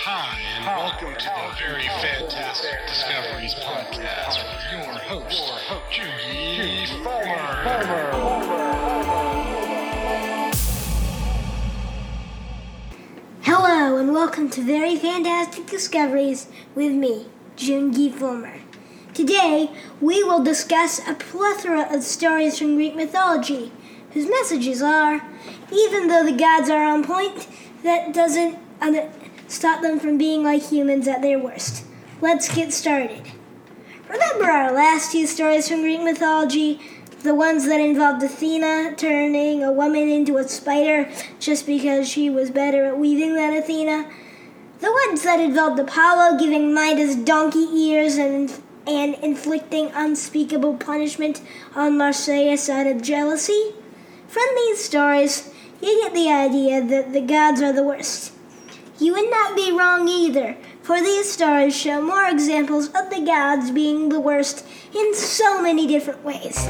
Hi, and welcome to the Very Fantastic Discoveries Podcast with your host, Jugi Fulmer. Hello, and welcome to Very Fantastic Discoveries with me, Jungi Fulmer. Today, we will discuss a plethora of stories from Greek mythology, whose messages are, even though the gods are on point, that doesn't stop them from being like humans at their worst. Let's get started. Remember our last two stories from Greek mythology, the ones that involved Athena turning a woman into a spider just because she was better at weaving than Athena? The ones that involved Apollo giving Midas donkey ears and inflicting unspeakable punishment on Marsyas out of jealousy? From these stories, you get the idea that the gods are the worst. You would not be wrong either, for these stories show more examples of the gods being the worst in so many different ways.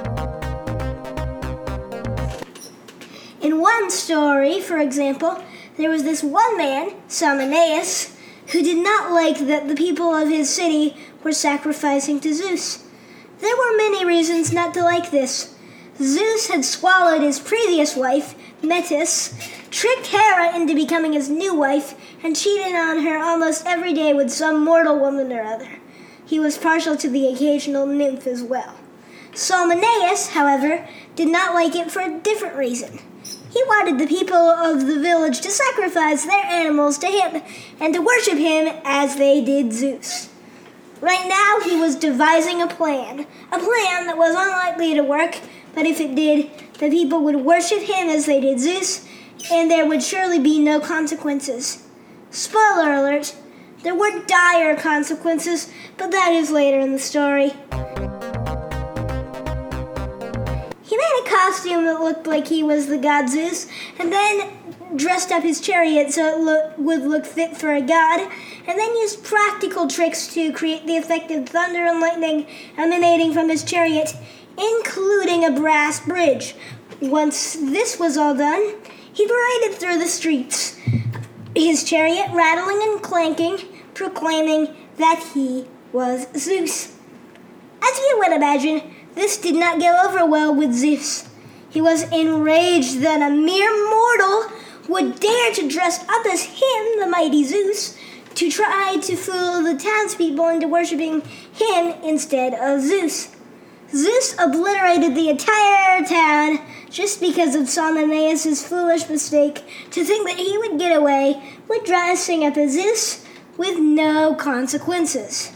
In one story, for example, there was this one man, Salmoneus, who did not like that the people of his city were sacrificing to Zeus. There were many reasons not to like this. Zeus had swallowed his previous wife, Metis, tricked Hera into becoming his new wife, and cheated on her almost every day with some mortal woman or other. He was partial to the occasional nymph as well. Salmoneus, however, did not like it for a different reason. He wanted the people of the village to sacrifice their animals to him and to worship him as they did Zeus. Right now, he was devising a plan that was unlikely to work, but if it did, the people would worship him as they did Zeus, and there would surely be no consequences. Spoiler alert, there were dire consequences, but that is later in the story. He made a costume that looked like he was the god Zeus, and then dressed up his chariot so it would look fit for a god, and then used practical tricks to create the effect of thunder and lightning emanating from his chariot, including a brass bridge. Once this was all done, he paraded through the streets, his chariot rattling and clanking, proclaiming that he was Zeus. As you would imagine, this did not go over well with Zeus. He was enraged that a mere mortal would dare to dress up as him, the mighty Zeus, to try to fool the townspeople into worshiping him instead of Zeus. Zeus obliterated the entire town just because of Salmoneus' foolish mistake to think that he would get away with dressing up as Zeus with no consequences.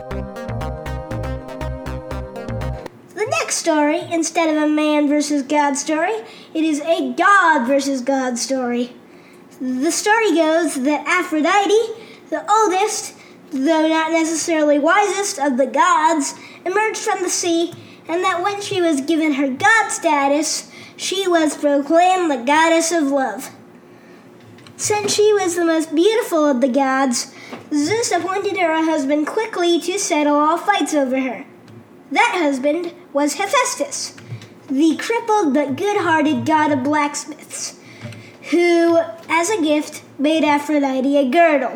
The next story, instead of a man versus God story, it is a God versus God story. The story goes that Aphrodite, the oldest, though not necessarily wisest of the gods, emerged from the sea, and that when she was given her god status, she was proclaimed the goddess of love. Since she was the most beautiful of the gods, Zeus appointed her a husband quickly to settle all fights over her. That husband was Hephaestus, the crippled but good-hearted god of blacksmiths, who, as a gift, made Aphrodite a girdle.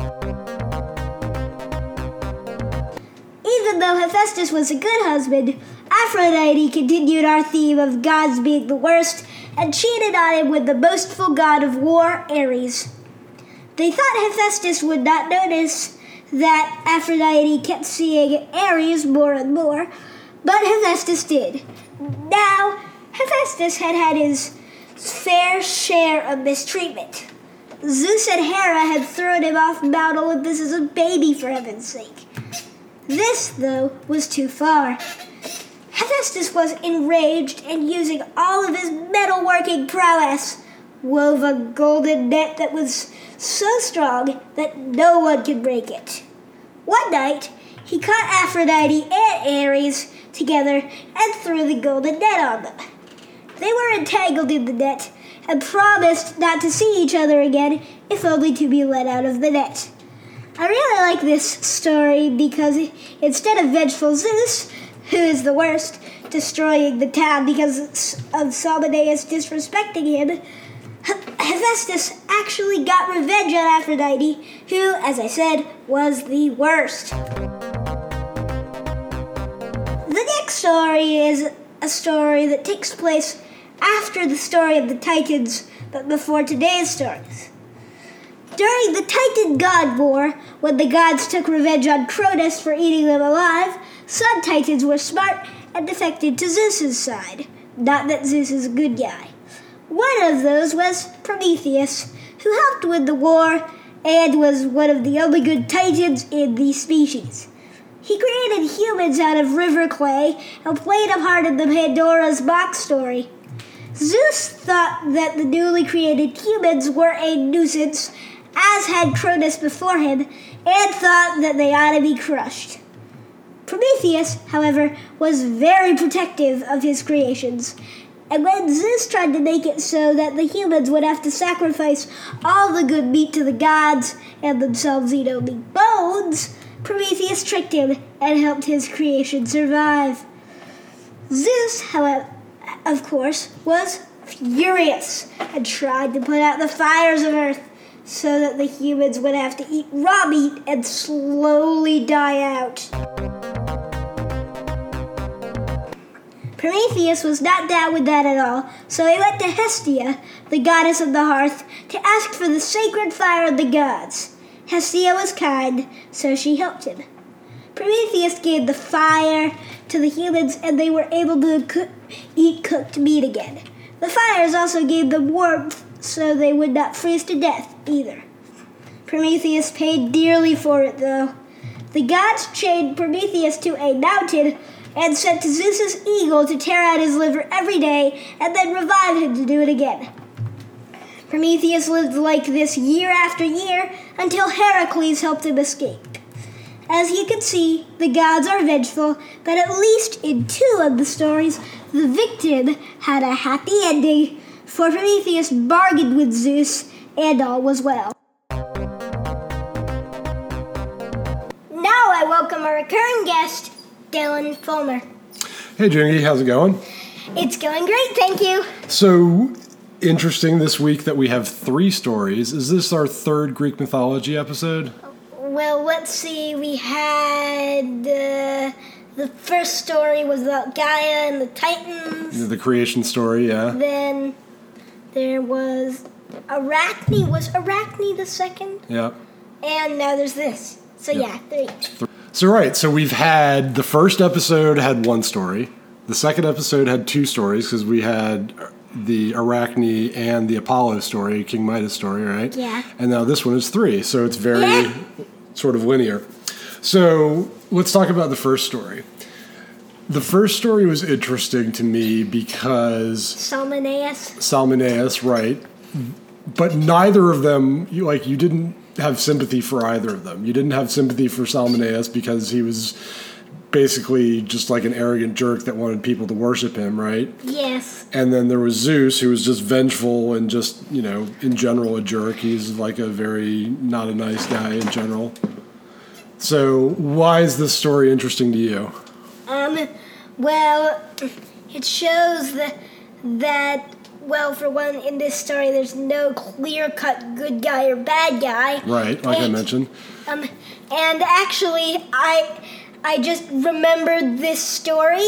Even though Hephaestus was a good husband, Aphrodite continued our theme of gods being the worst and cheated on him with the boastful god of war, Ares. They thought Hephaestus would not notice that Aphrodite kept seeing Ares more and more, but Hephaestus did. Now, Hephaestus had his fair share of mistreatment. Zeus and Hera had thrown him off Mount Olympus as a baby, for heaven's sake. This, though, was too far. Hephaestus was enraged and, using all of his metalworking prowess, wove a golden net that was so strong that no one could break it. One night, he caught Aphrodite and Ares together and threw the golden net on them. They were entangled in the net and promised not to see each other again, if only to be let out of the net. I really like this story because instead of vengeful Zeus, who is the worst, destroying the town because of Salmoneus disrespecting him, Hephaestus actually got revenge on Aphrodite, who, as I said, was the worst. The next story is a story that takes place after the story of the Titans, but before today's stories. During the Titan God War, when the gods took revenge on Cronus for eating them alive, some Titans were smart and defected to Zeus's side. Not that Zeus is a good guy. One of those was Prometheus, who helped win the war and was one of the only good Titans in the species. He created humans out of river clay and played a part in the Pandora's box story. Zeus thought that the newly created humans were a nuisance, as had Cronus before him, and thought that they ought to be crushed. Prometheus, however, was very protective of his creations, and when Zeus tried to make it so that the humans would have to sacrifice all the good meat to the gods and themselves eat only bones, Prometheus tricked him and helped his creation survive. Zeus, however, of course, was furious and tried to put out the fires of Earth so that the humans would have to eat raw meat and slowly die out. Prometheus was not down with that at all, so he went to Hestia, the goddess of the hearth, to ask for the sacred fire of the gods. Hestia was kind, so she helped him. Prometheus gave the fire to the humans, and they were able to eat cooked meat again. The fires also gave them warmth, so they would not freeze to death either. Prometheus paid dearly for it, though. The gods chained Prometheus to a mountain and sent Zeus's eagle to tear out his liver every day and then revive him to do it again. Prometheus lived like this year after year until Heracles helped him escape. As you can see, the gods are vengeful, but at least in 2 of the stories, the victim had a happy ending, for Prometheus bargained with Zeus, and all was well. Now I welcome our recurring guest, Dylan Fulmer. Hey, Jungi, how's it going? It's going great, thank you. So, interesting this week that we have 3 stories. Is this our 3rd Greek mythology episode? Well, let's see. We had the first story was about Gaia and the Titans. The creation story, yeah. Then there was Arachne. Was Arachne the second? Yeah. And now there's this. So yeah 3. So we've had, the first episode had 1 story. The second episode had 2 stories because we had the Arachne and the Apollo story, King Midas story, right? Yeah. And now this one is 3, so it's very sort of linear. So let's talk about the first story. The first story was interesting to me because... Salmoneus, right. But neither of them, you didn't have sympathy for either of them. You didn't have sympathy for Salmoneus because he was basically just like an arrogant jerk that wanted people to worship him, right? Yes. And then there was Zeus, who was just vengeful and just, in general a jerk. He's like a very not a nice guy in general. So why is this story interesting to you? Well, it shows that for one, in this story, there's no clear-cut good guy or bad guy. Right, like I mentioned. And actually, I just remembered this story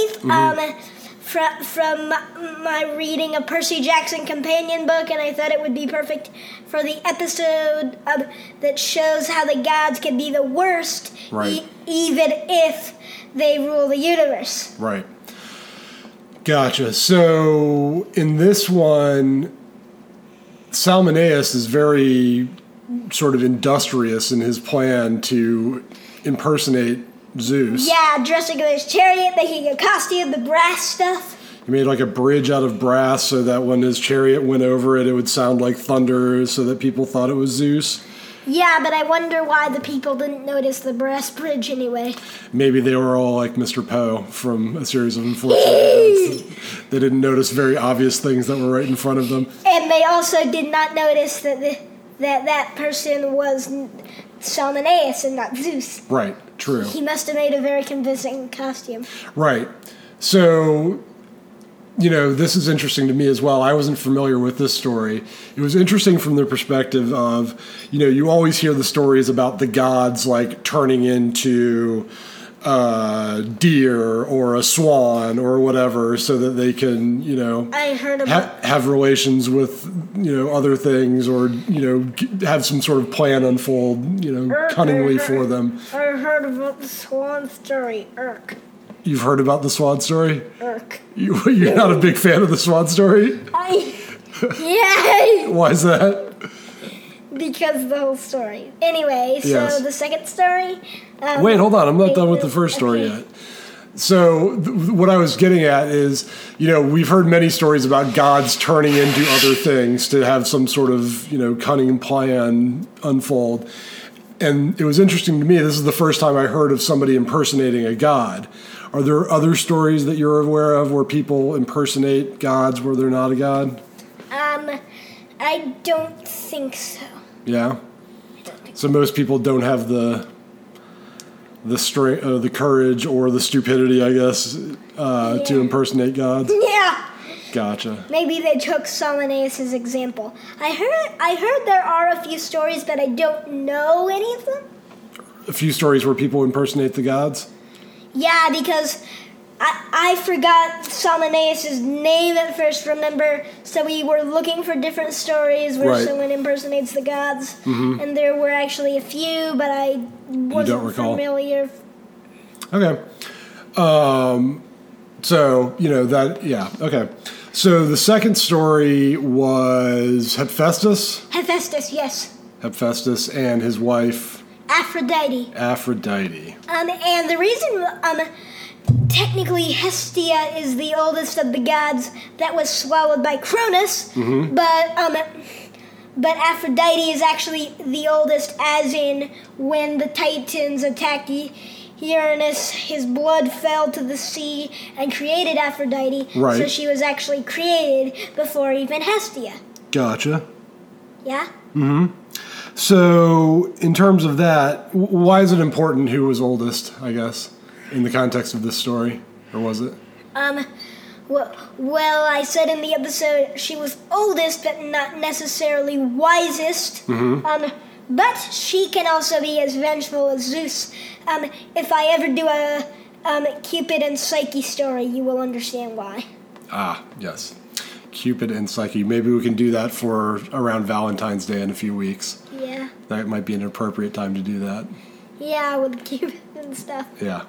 from my reading a Percy Jackson companion book, and I thought it would be perfect for the episode that shows how the gods can be the worst, right. Even if they rule the universe. Right. Gotcha. So in this one, Salmoneus is very sort of industrious in his plan to impersonate Zeus. Yeah, dressing in his chariot, making a costume, the brass stuff. He made like a bridge out of brass so that when his chariot went over it, it would sound like thunder so that people thought it was Zeus. Yeah, but I wonder why the people didn't notice the brass bridge anyway. Maybe they were all like Mr. Poe from A Series of Unfortunate Events. They didn't notice very obvious things that were right in front of them. And they also did not notice that person was Salmoneus and not Zeus. Right, true. He must have made a very convincing costume. Right. So this is interesting to me as well. I wasn't familiar with this story. It was interesting from the perspective of, you always hear the stories about the gods like turning into deer or a swan or whatever so that they can, I heard about have relations with, other things or, have some sort of plan unfold, cunningly for them. I heard about the swan story, You've heard about the swan story? You're not a big fan of the swan story? Yeah. Why is that? Because of the whole story. Anyway, so the second story... Wait, hold on. I'm not done with the first story yet. So what I was getting at is, we've heard many stories about gods turning into other things to have some sort of, cunning plan unfold. And it was interesting to me. This is the first time I heard of somebody impersonating a god. Are there other stories that you're aware of where people impersonate gods where they're not a god? I don't think so. Yeah? So most people don't have the strength, the courage, or the stupidity, I guess, to impersonate gods? Yeah. Gotcha. Maybe they took Salmoneus' example. I heard there are a few stories, but I don't know any of them. A few stories where people impersonate the gods? Yeah, because I forgot Salmoneus' name at first, remember? So we were looking for different stories where someone impersonates the gods. Mm-hmm. And there were actually a few, but I wasn't familiar. Okay. So, okay. So the second story was Hephaestus? Hephaestus, yes. Hephaestus and his wife... Aphrodite. And the reason, technically Hestia is the oldest of the gods that was swallowed by Cronus, but Aphrodite is actually the oldest, as in when the Titans attacked Uranus, his blood fell to the sea and created Aphrodite, so she was actually created before even Hestia. Gotcha. Yeah? Mm-hmm. So, in terms of that, why is it important who was oldest, I guess, in the context of this story? Or was it? Well, I said in the episode she was oldest, but not necessarily wisest. Mm-hmm. But she can also be as vengeful as Zeus. If I ever do a Cupid and Psyche story, you will understand why. Ah, yes. Cupid and Psyche. Maybe we can do that for around Valentine's Day in a few weeks. Yeah. That might be an appropriate time to do that. Yeah, with Cupid and stuff. Yeah.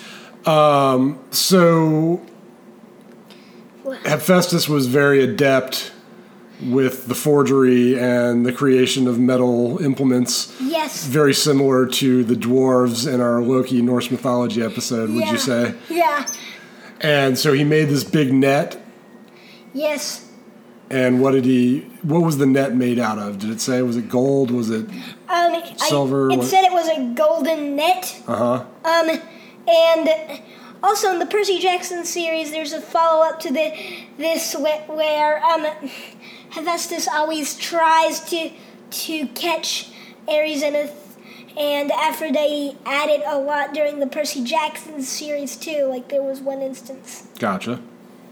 So Hephaestus was very adept with the forgery and the creation of metal implements. Yes. Very similar to the dwarves in our Loki Norse mythology episode, would you say? Yeah. And so he made this big net. Yes. And what was the net made out of? Did it say? Was it gold? Was it silver? It said it was a golden net. Uh-huh. And also in the Percy Jackson series, there's a follow-up to this where Hephaestus always tries to catch Ares and Aphrodite at it a lot during the Percy Jackson series too. Like there was one instance. Gotcha.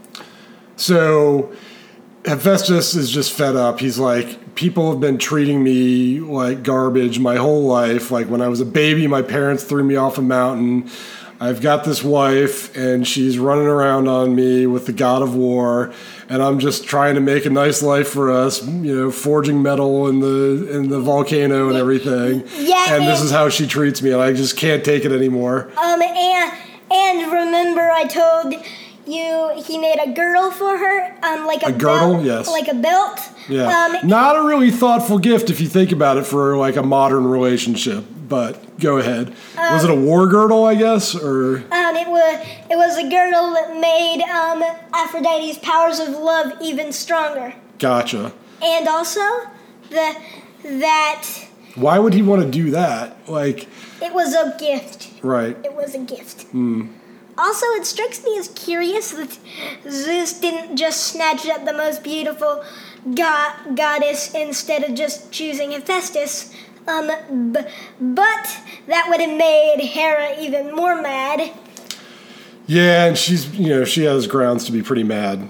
So Hephaestus is just fed up. He's like, people have been treating me like garbage my whole life. Like when I was a baby, my parents threw me off a mountain. I've got this wife, and she's running around on me with the god of war, and I'm just trying to make a nice life for us, forging metal in the volcano and everything. Yeah, and this is how she treats me, and I just can't take it anymore. And remember I told you he made a girdle for her, like a girdle, belt, yes, like a belt. Yeah, not a really thoughtful gift if you think about it for like a modern relationship. But go ahead. Was it a war girdle, I guess, or? It was a girdle that made Aphrodite's powers of love even stronger. Gotcha. And also that. Why would he want to do that? Like. It was a gift. Right. It was a gift. Hmm. Also, it strikes me as curious that Zeus didn't just snatch up the most beautiful goddess instead of just choosing Hephaestus. But that would have made Hera even more mad. Yeah, and she's, she has grounds to be pretty mad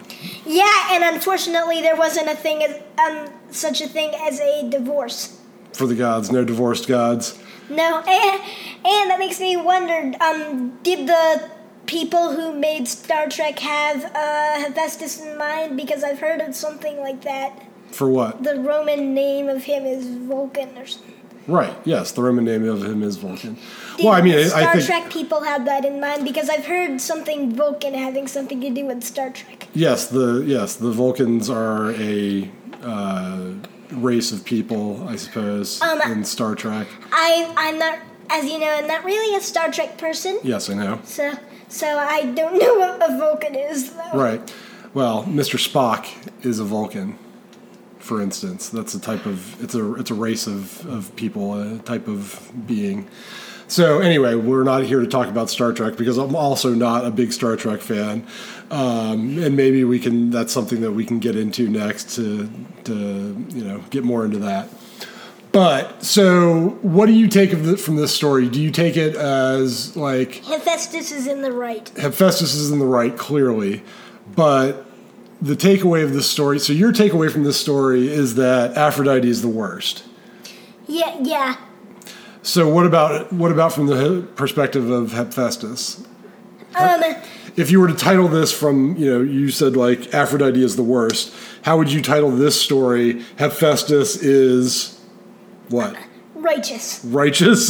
Yeah, and unfortunately there wasn't such a thing as a divorce. For the gods, no divorced gods. No, and that makes me wonder, did the people who made Star Trek have Hephaestus in mind? Because I've heard of something like that. For what? The Roman name of him is Vulcan or something. Right, yes, the Roman name of him is Vulcan. Star Trek people have that in mind? Because I've heard something Vulcan having something to do with Star Trek. Yes, the Vulcans are a race of people, I suppose, in Star Trek. I'm not, as you know, I'm not really a Star Trek person. Yes, I know. So I don't know what a Vulcan is, though. Right. Well, Mr. Spock is a Vulcan, for instance. That's a type of, it's a race of people, a type of being. So anyway, we're not here to talk about Star Trek because I'm also not a big Star Trek fan. And maybe that's something that we can get into next to get more into that. But, so, what do you take from this story? Do you take it as, like... Hephaestus is in the right. Hephaestus is in the right, clearly. But the takeaway of this story... So your takeaway from this story is that Aphrodite is the worst. Yeah. So what about from the perspective of Hephaestus? If you were to title this from, you said, like, Aphrodite is the worst, how would you title this story? Hephaestus is... What? Righteous. Righteous?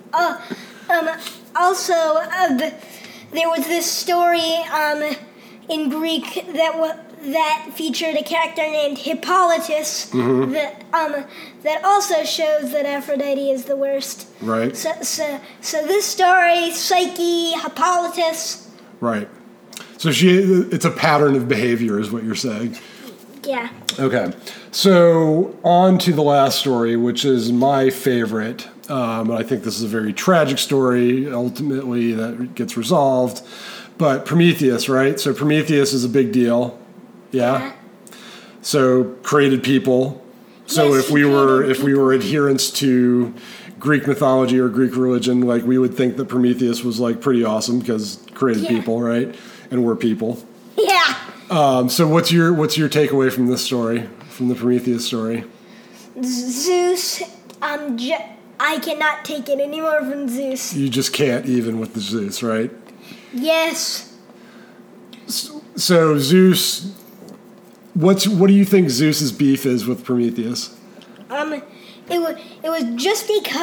Also, there was this story in Greek that featured a character named Hippolytus that also shows that Aphrodite is the worst. Right. So this story, Psyche, Hippolytus. Right. So it's a pattern of behavior, is what you're saying. Yeah. Okay. So on to the last story, which is my favorite. I think this is a very tragic story, ultimately, that gets resolved. But Prometheus, right? So Prometheus is a big deal. Yeah? So created people. So Yes, if we were adherents to Greek mythology or Greek religion, like, we would think that Prometheus was, like, pretty awesome because created people, right? And we're people. Yeah. So what's your takeaway from this story, from the Prometheus story? Zeus, I cannot take it anymore from Zeus. You just can't, even with the Zeus, right? Yes. So Zeus, what do you think Zeus's beef is with Prometheus? It was just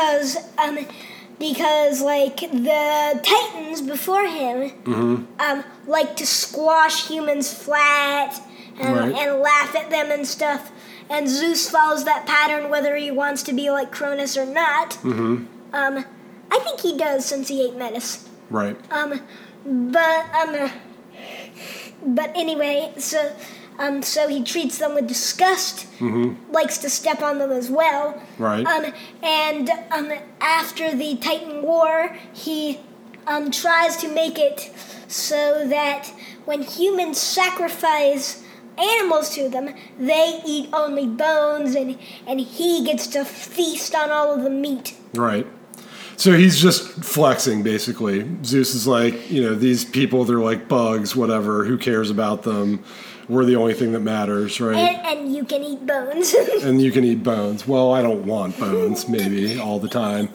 because like the Titans before him like to squash humans flat and laugh at them and stuff, and Zeus follows that pattern whether he wants to be like Cronus or not. I think he does, since he ate Metis. Right. But anyway, so he treats them with disgust, likes to step on them as well. Right. And after the Titan War, he tries to make it so that when humans sacrifice animals to them, they eat only bones, and he gets to feast on all of the meat. Right. So he's just flexing, basically. Zeus is like, these people, they're like bugs, whatever, who cares about them? We're the only thing that matters, right? And you can eat bones. And you can eat bones. Well, I don't want bones, maybe, all the time.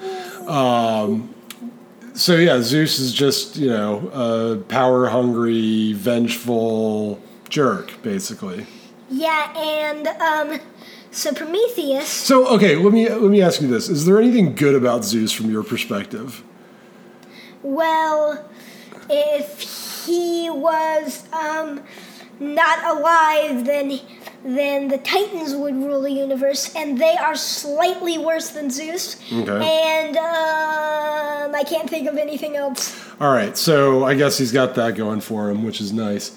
So yeah, Zeus is just, a power-hungry, vengeful jerk, basically. Yeah, and so Prometheus... So, okay, let me ask you this. Is there anything good about Zeus from your perspective? Well, if he was not alive, then the Titans would rule the universe, and they are slightly worse than Zeus. Okay. And I can't think of anything else. All right, so I guess he's got that going for him, which is nice.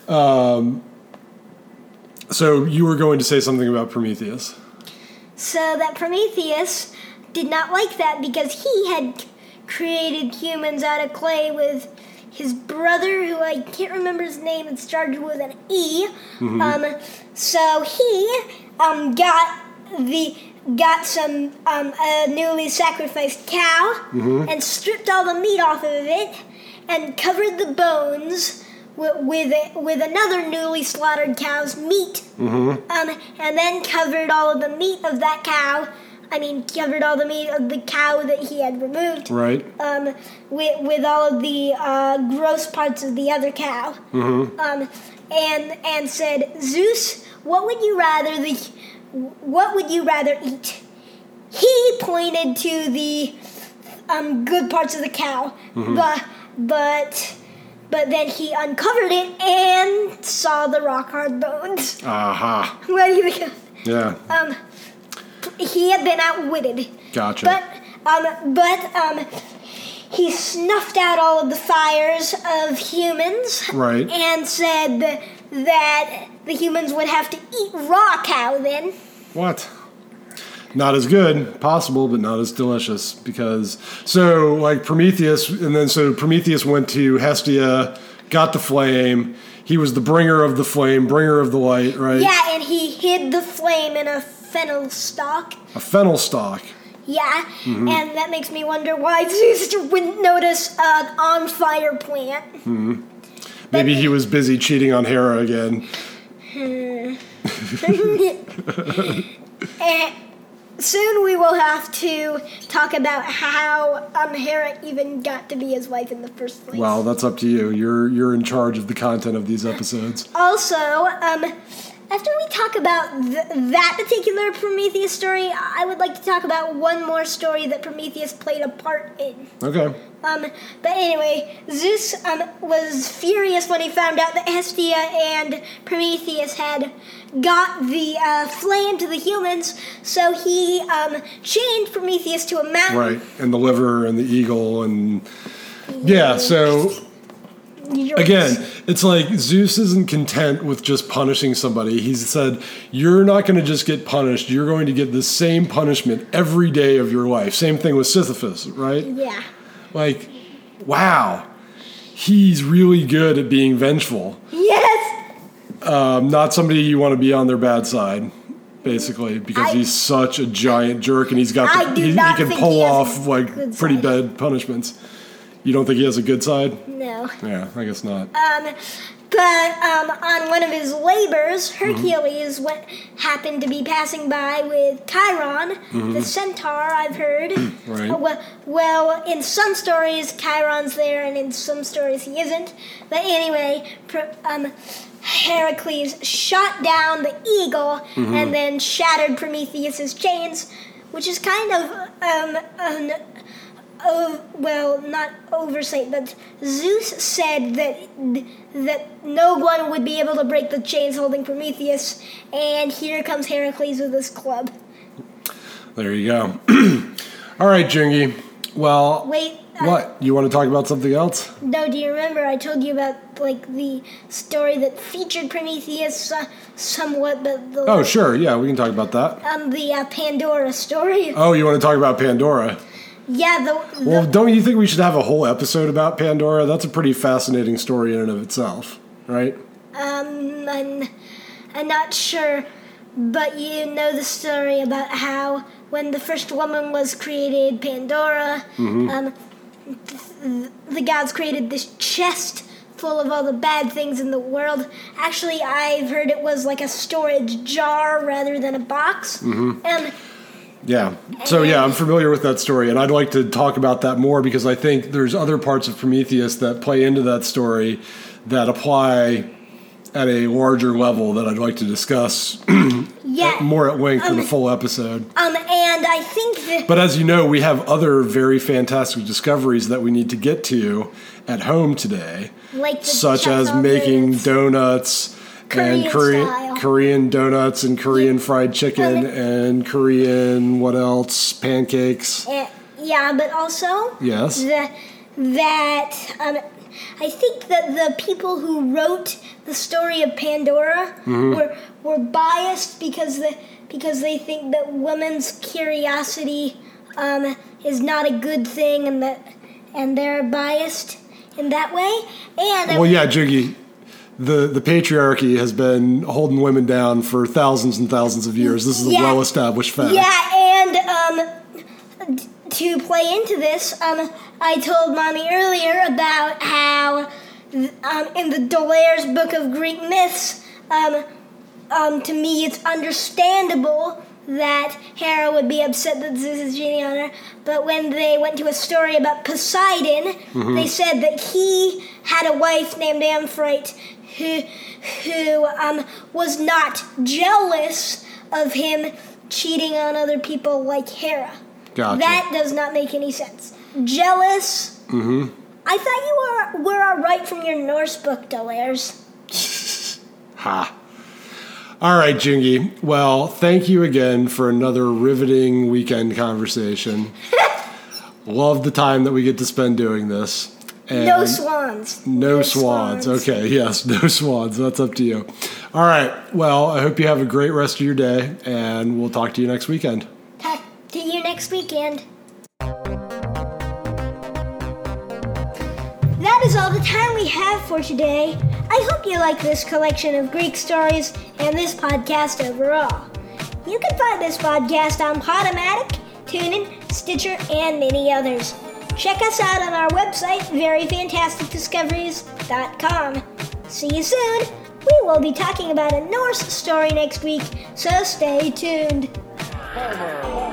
So you were going to say something about Prometheus. So that Prometheus did not like that because he had created humans out of clay with his brother, who I can't remember his name, it started with an E. So he got some a newly sacrificed cow and stripped all the meat off of it and covered the bones with another newly slaughtered cow's meat, and then covered all of the meat of that cow. Covered all the meat of the cow that he had removed. Right. With all of the gross parts of the other cow. And said, Zeus, what would you rather eat? He pointed to the good parts of the cow, but then he uncovered it and saw the rock hard bones. Aha. What do you think? Yeah. He had been outwitted. Gotcha. But he snuffed out all of the fires of humans. Right. And said that the humans would have to eat raw cow then. What? Not as good, possible, but not as delicious. Because, so, like Prometheus, and then so Prometheus went to Hestia, got the flame. He was the bringer of the flame, bringer of the light, right? Yeah, and he hid the flame in a fennel stalk. A fennel stalk. Yeah, and that makes me wonder why Zeus wouldn't notice an on-fire plant. Maybe he was busy cheating on Hera again. Soon we will have to talk about how Hera even got to be his wife in the first place. Well, that's up to you. You're in charge of the content of these episodes. Also, after we talk about that particular Prometheus story, I would like to talk about one more story that Prometheus played a part in. Okay. But anyway, Zeus was furious when he found out that Hestia and Prometheus had got the flame to the humans, so he chained Prometheus to a mountain. Right, and the liver and the eagle and... Yeah, so... Again, it's like Zeus isn't content with just punishing somebody. He's said, you're not going to just get punished. You're going to get the same punishment every day of your life. Same thing with Sisyphus, right? Yeah. Like, wow. He's really good at being vengeful. Yes! Not somebody you want to be on their bad side, basically, because he's such a giant jerk and he's got he can pull off like pretty bad punishments. You don't think he has a good side? No. Yeah, I guess not. But on one of his labors, Hercules happened to be passing by with Chiron, the centaur, I've heard. Right. Well, in some stories, Chiron's there, and in some stories he isn't. But anyway, Heracles shot down the eagle and then shattered Prometheus's chains, which is kind of not oversight, but Zeus said that no one would be able to break the chains holding Prometheus, and here comes Heracles with his club. There you go. All right, Jungi. Well, wait. What? You want to talk about something else? No, do you remember I told you about the story that featured Prometheus somewhat, but Oh, sure. Yeah, we can talk about that. The Pandora story. Oh, you want to talk about Pandora? Yeah, well, don't you think we should have a whole episode about Pandora? That's a pretty fascinating story in and of itself, right? I'm not sure, but you know the story about how when the first woman was created, Pandora, the gods created this chest full of all the bad things in the world. Actually, I've heard it was like a storage jar rather than a box. Yeah. So, yeah, I'm familiar with that story, and I'd like to talk about that more because I think there's other parts of Prometheus that play into that story that apply at a larger level that I'd like to discuss more at length in a full episode. And I think that... But as you know, we have other very fantastic discoveries that we need to get to at home today, such as making donuts... And Korean donuts and Korean fried chicken and Korean, what else? Pancakes. Yeah, but also... Yes. I think that the people who wrote the story of Pandora were biased because they think that women's curiosity is not a good thing and they're biased in that way. And well, yeah, Jiggy. The patriarchy has been holding women down for thousands and thousands of years. This is a well-established fact. Yeah, and to play into this, I told Mommy earlier about how in the D'Aulaire's Book of Greek Myths, to me it's understandable that Hera would be upset that Zeus is cheating on her, but when they went to a story about Poseidon, they said that he had a wife named Amphitrite who was not jealous of him cheating on other people like Hera. Gotcha. That does not make any sense. Jealous? I thought you were all right from your Norse book, D'Aulaire's. Ha. All right, Jungi. Well, thank you again for another riveting weekend conversation. Love the time that we get to spend doing this. And no swans. No swans. Okay, yes, no swans. That's up to you. All right. Well, I hope you have a great rest of your day, and we'll talk to you next weekend. Talk to you next weekend. That is all the time we have for today. I hope you like this collection of Greek stories and this podcast overall. You can find this podcast on Podomatic, TuneIn, Stitcher, and many others. Check us out on our website, veryfantasticdiscoveries.com. See you soon. We will be talking about a Norse story next week, so stay tuned. Homer.